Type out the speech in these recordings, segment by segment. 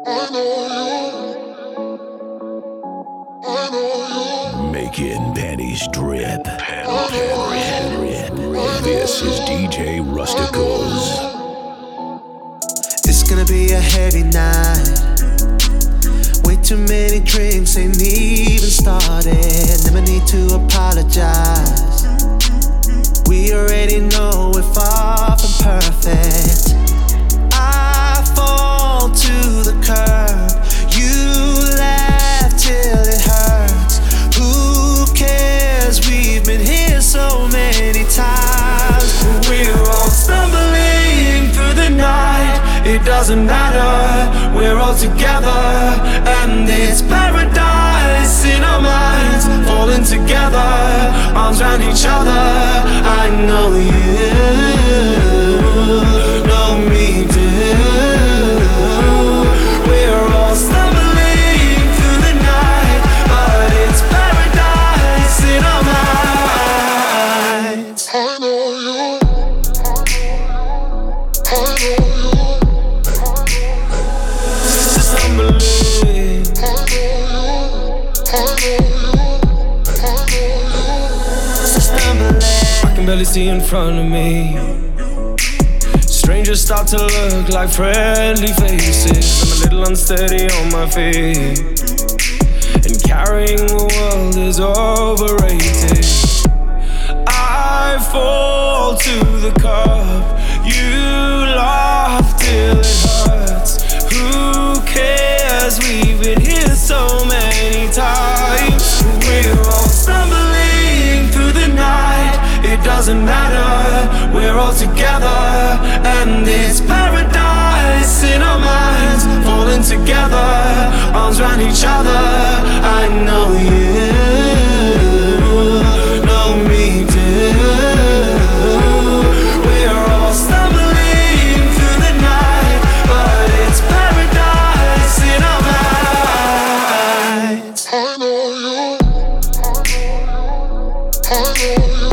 Making panties drip. This is DJ Rusticals. It's gonna be a heavy night. Way too many drinks ain't even started. Never need to apologize. We already know we're far from perfect. I fall to the curb. You laugh till it hurts. Who cares? We've been here so many times. We're all stumbling through the night. It doesn't matter, we're all together. And it's paradise in our minds. Falling together, arms around each other. I know you know me too. We're all stumbling through the night, but it's paradise in our minds. I know you. I know you. I can barely see in front of me. Strangers start to look like friendly faces. I'm a little unsteady on my feet, and carrying the world is overrated. I fall to the cup. You laugh till it hurts. Who cares? We've been here so many times. We're all stumbling through the night. It doesn't matter, we're all together. And it's paradise in our minds. Falling together, arms around each other. I know you know me too. We're all stumbling through the night, but it's paradise in our minds. I know you. I know you.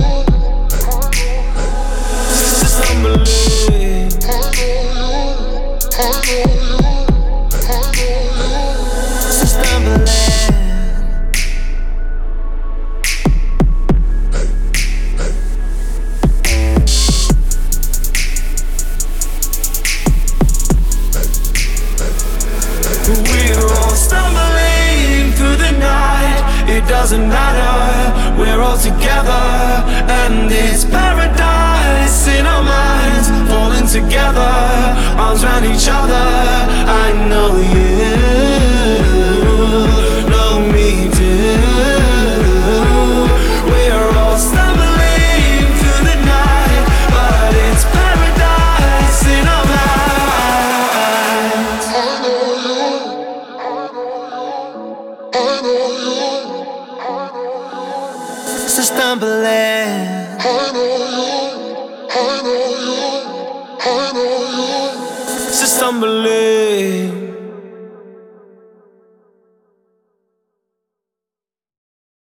Doesn't matter, we're all together. And it's paradise in our minds. Falling together, arms around each other. I know you know me too. We're all stumbling through the night, but it's paradise in our minds. I know you. I know you. Stumbling. I know you. I know you. I know you. Stumbling.